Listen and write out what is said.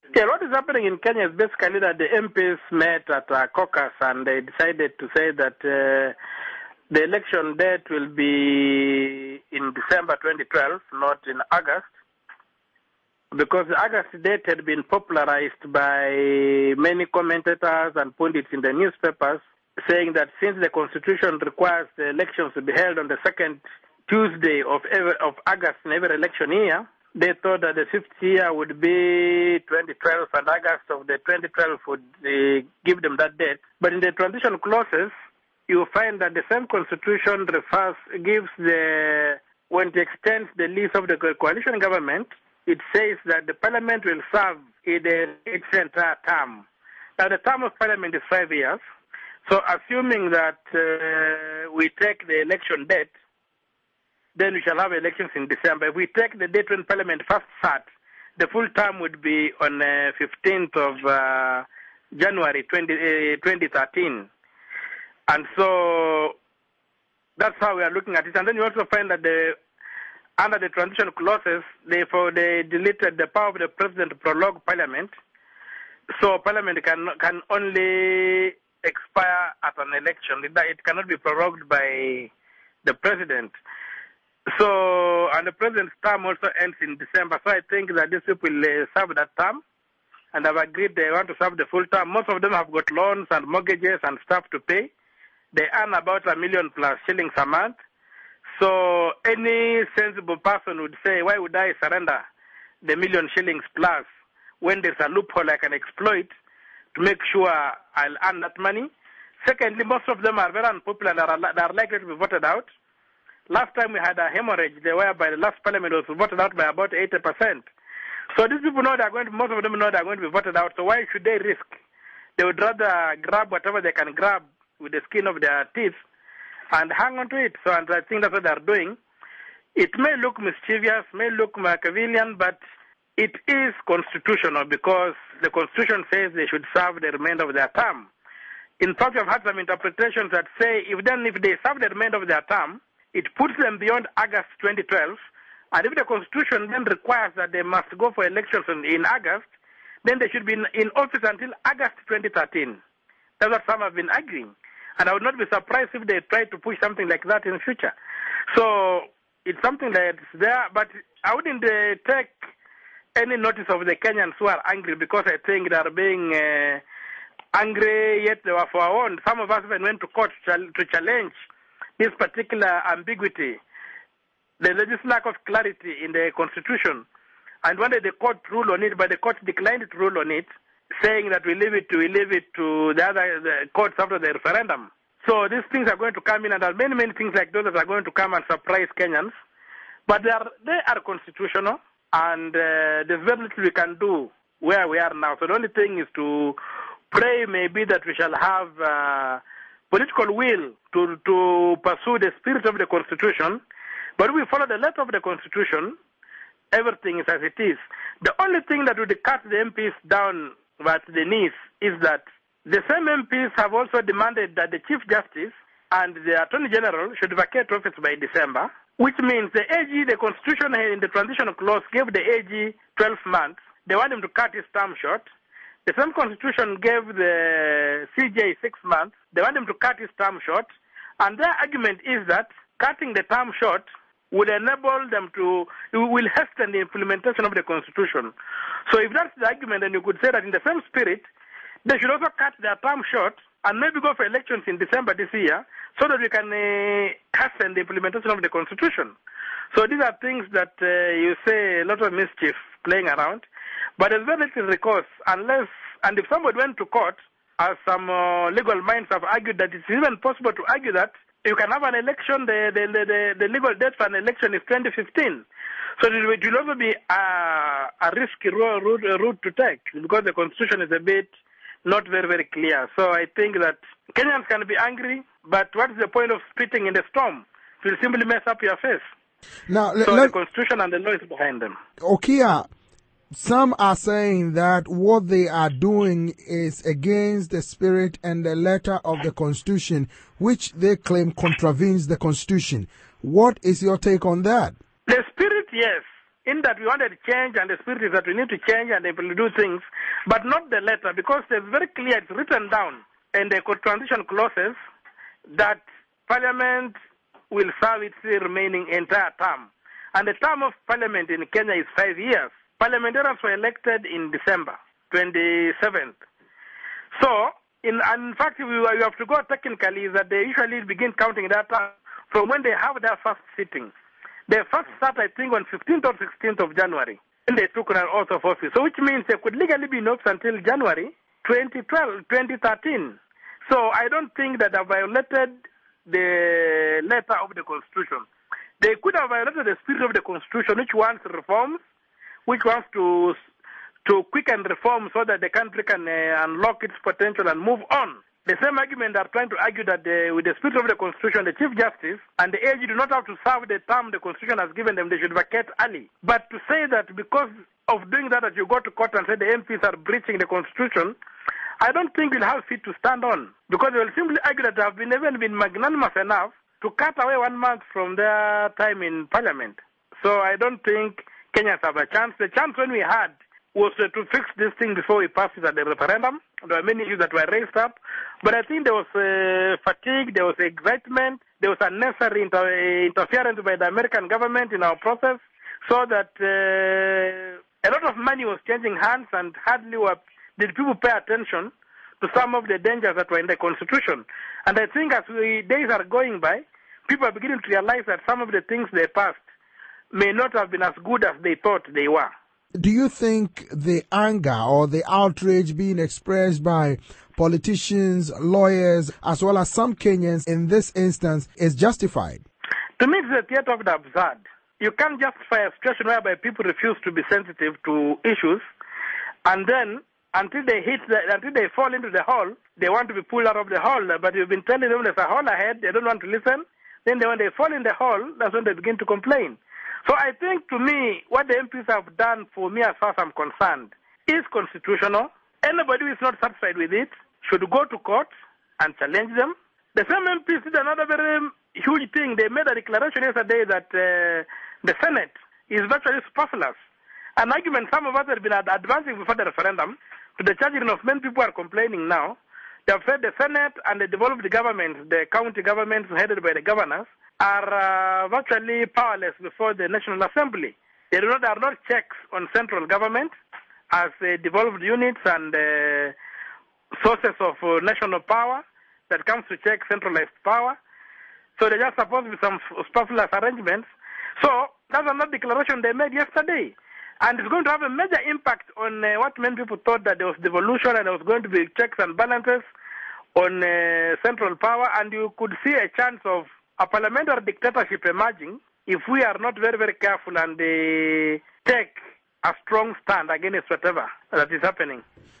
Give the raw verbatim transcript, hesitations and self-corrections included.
Yeah, what is happening in Kenya is basically that the M Ps met at a caucus and they decided to say that uh, the election date will be in December twenty twelve, not in August, because the August date had been popularized by many commentators and pundits in the newspapers, saying that since the Constitution requires the elections to be held on the second Tuesday of every, of August in every election year, they thought that the fifth year would be twenty twelve, and August of the twenty twelve would uh, give them that date. But in the transition clauses, you find that the same Constitution refers, gives the, when it extends the lease of the coalition government, it says that the Parliament will serve in the, its entire term. Now, the term of Parliament is five years. So, assuming that uh, we take the election date, then we shall have elections in December. If we take the date when Parliament first starts, the full term would be on uh, fifteenth of uh, January twenty thirteen. And so that's how we are looking at it. And then you also find that the, under the transition clauses, they, for, they deleted the power of the president to prorogue Parliament. So Parliament can, can only expire at an election. It cannot be prorogued by the president. So, and the president's term also ends in December. So I think that these people will uh, serve that term and have agreed they want to serve the full term. Most of them have got loans and mortgages and stuff to pay. They earn about a million plus shillings a month. So any sensible person would say, why would I surrender the million shillings plus when there's a loophole I can exploit to make sure I'll earn that money? Secondly, most of them are very unpopular and are, they are likely to be voted out. Last time we had a hemorrhage there whereby the last parliament was voted out by about eighty percent. So these people know they're going to, most of them know they're going to be voted out. So why should they risk? They would rather grab whatever they can grab with the skin of their teeth and hang on to it. So and I think that's what they're doing. It may look mischievous, may look Machiavellian, but it is constitutional because the Constitution says they should serve the remainder of their term. In fact, I've had some interpretations that say if then if they serve the remainder of their term, it puts them beyond August twenty twelve, and if the Constitution then requires that they must go for elections in, in August, then they should be in, in office until August twenty thirteen. That's what some have been arguing. And I would not be surprised if they try to push something like that in the future. So it's something that's there, but I wouldn't uh, take any notice of the Kenyans who are angry because I think they are being uh, angry, yet they were forewarned. Some of us even went to court to challenge this particular ambiguity, the just lack of clarity in the Constitution, and wanted the court to rule on it, but the court declined to rule on it, saying that we leave it to we leave it to the other the courts after the referendum. So these things are going to come in, and there are many many things like those that are going to come and surprise Kenyans, but they are they are constitutional, and uh, there's very little we can do where we are now. So the only thing is to pray maybe that we shall have Uh, political will to to pursue the spirit of the Constitution, but we follow the letter of the Constitution. Everything is as it is. The only thing that would cut the M Ps down at the knees is that the same M Ps have also demanded that the Chief Justice and the Attorney General should vacate office by December, which means the A G, the Constitution in the transition clause gave the A G twelve months. They want him to cut his term short. The same Constitution gave the C J six months. They want him to cut his term short. And their argument is that cutting the term short would enable them to, it will hasten the implementation of the Constitution. So if that's the argument, then you could say that in the same spirit, they should also cut their term short and maybe go for elections in December this year so that we can uh, hasten the implementation of the Constitution. So these are things that uh, you say a lot of mischief playing around. But there's very little recourse unless, and if somebody went to court, as some uh, legal minds have argued that it's even possible to argue that you can have an election, the the, the, the legal date for an election is twenty fifteen. So it will also be a, a risky route, route to take because the Constitution is a bit not very, very clear. So I think that Kenyans can be angry, but what is the point of spitting in the storm? It will simply mess up your face. Now, so let, the Constitution and the law is behind them. Okia, some are saying that what they are doing is against the spirit and the letter of the Constitution, which they claim contravenes the Constitution. What is your take on that? The spirit, yes. in that we wanted change, and the spirit is that we need to change and they will do things, but not the letter, because it's very clear, it's written down in the transition clauses that Parliament will serve its remaining entire term. And the term of Parliament in Kenya is five years. Parliamentarians were elected in December twenty-seventh. So, in, in fact, we, we have to go technically is that they usually begin counting that term from when they have their first sitting. They first start, I think, on fifteenth or sixteenth of January, when they took an oath of office. So, which means they could legally be in office until January twenty twelve, twenty thirteen. So, I don't think that they violated the letter of the Constitution. They could have violated the spirit of the Constitution, which wants reforms, which wants to to quicken reform so that the country can uh, unlock its potential and move on. The same argument they are trying to argue that the, with the spirit of the Constitution, the Chief Justice and the A G do not have to serve the term the Constitution has given them, they should vacate early. But to say that because of doing that, that you go to court and say the M Ps are breaching the Constitution, I don't think we'll have feet to stand on, because they will simply argue that they have been even been magnanimous enough to cut away one month from their time in Parliament. So I don't think Kenyans have a chance. The chance when we had was uh, to fix this thing before we passed it at the referendum. There were many issues that were raised up, but I think there was uh, fatigue, there was excitement, there was unnecessary inter- interference by the American government in our process, so that uh, a lot of money was changing hands, and hardly were, did people pay attention to some of the dangers that were in the Constitution. And I think as we, days are going by, people are beginning to realize that some of the things they passed may not have been as good as they thought they were. Do you think the anger or the outrage being expressed by politicians, lawyers, as well as some Kenyans in this instance is justified? To me, it's a theater of the absurd. You can't justify a situation whereby people refuse to be sensitive to issues, and then until they hit, the, until they fall into the hole, they want to be pulled out of the hole. But you've been telling them there's a hole ahead, they don't want to listen. Then they, when they fall in the hole, that's when they begin to complain. So I think, to me, what the M Ps have done, for me as far as I'm concerned, is constitutional. Anybody who is not satisfied with it should go to court and challenge them. The same M Ps did another very huge thing. They made a declaration yesterday that uh, the Senate is virtually superfluous. An argument some of us have been advancing before the referendum, to the chagrin of many people are complaining now. They have said the Senate and the devolved governments, the county governments headed by the governors, are uh, virtually powerless before the National Assembly. There are not, there are not checks on central government as uh, devolved units and uh, sources of uh, national power that comes to check centralized power. So they're just supposed to be some superfluous arrangements. So that's another declaration they made yesterday. And it's going to have a major impact on uh, what many people thought, that there was devolution and there was going to be checks and balances on uh, central power, and you could see a chance of a parliamentary dictatorship emerging if we are not very, very careful and uh, take a strong stand against whatever that is happening.